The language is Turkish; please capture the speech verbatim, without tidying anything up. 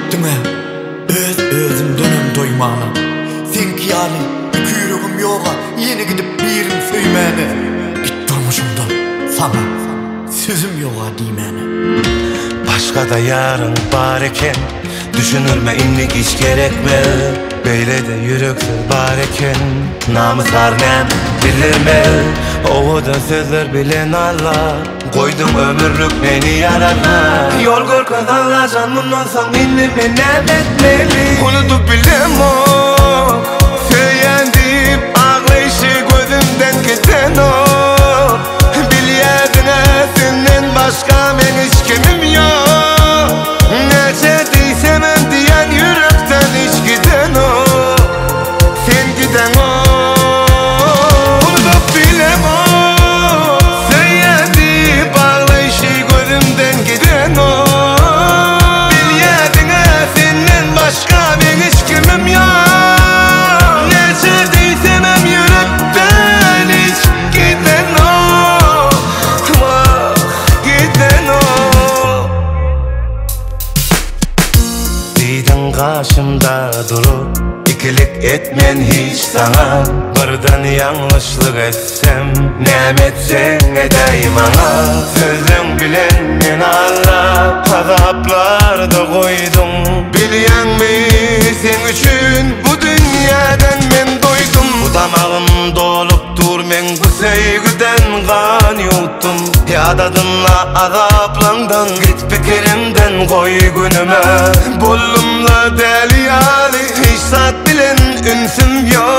etdime öz özümdenem doymana. Sen ki yani iki yüreğim yoga yeni gidip birin söymene. Git durmuşumdan sana sözüm yoga diymene. Başka da yarın bareken düşünürme inlik hiç gerekme. Böyle de yürekler bareken namız var nem bilirme. Oğudan sözler bilen Allah koydum ömürlük beni yarana. Yol korkan Allah canımdan son inlime nem etmeli. Unutup bilem o söyleyen deyip ağlayışı gözümden giden o. Bilyedine senden başka men hiç kimim yok. Nece değsemem diyen yürekten hiç giden o. Sen giden o. Unutup bilem o söyleyen deyip ağlayışı gözümden giden o. Bilyedine senden başka men hiç kimim yok. Karşımda durup ikilik etmen hiç sana. Birden yanlışlık etsem nem etsen edeyim ana. Sözün bilen men Allah azaplarda koydum. Bilyen mi sen üçün bu dünyadan men doydum. Bu damağım dolup dur men bu sevgiden kan yuttum. Yadadınla azaplandın git fikirimden koy günüme. Bollumla deli yali hiç saat bilen ünsüm yok.